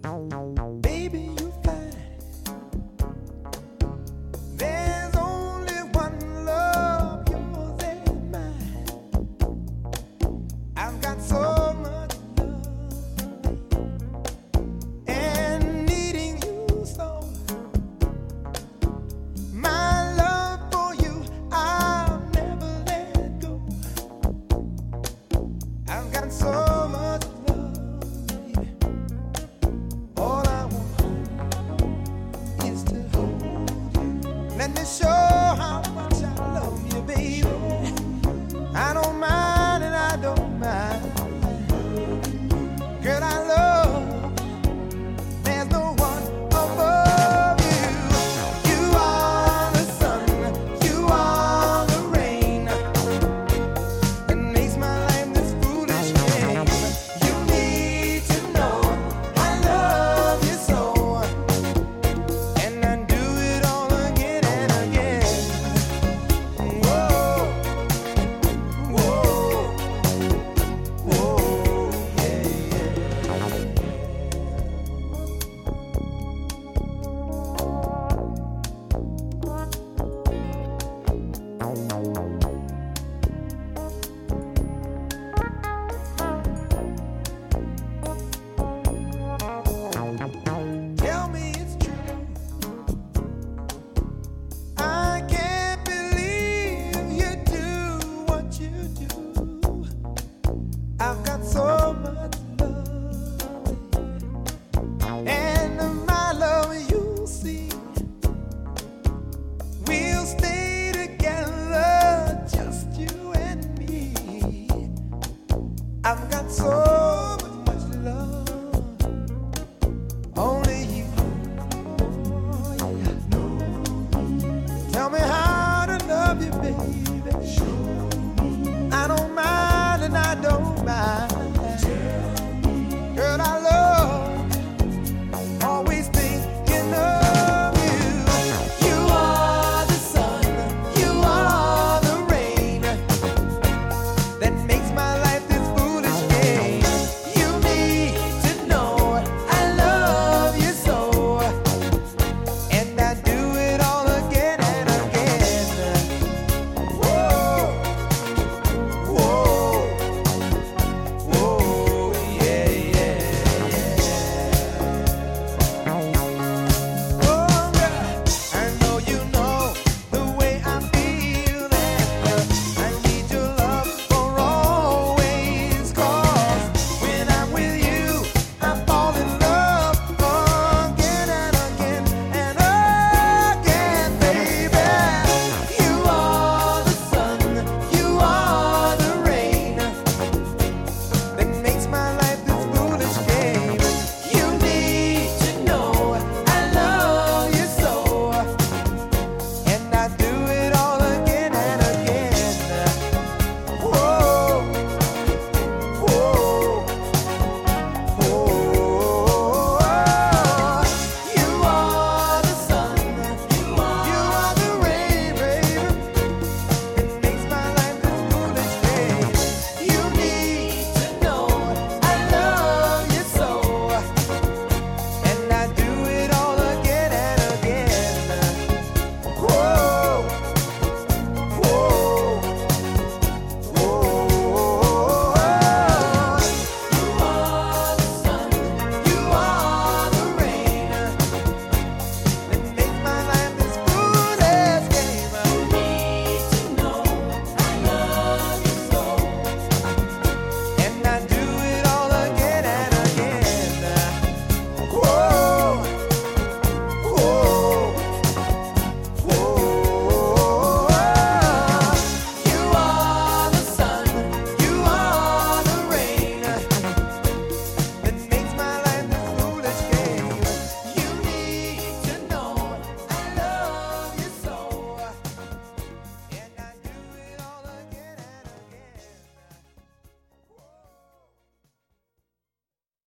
Baby, you fine. There's only one love, yours and mine. I've got so much love and needing you so. My love for you, I'll never let go. I've got so much love, baby. All I want is to hold you. Let me show how much I love you, baby. I don't mind and I don't mind. Girl, I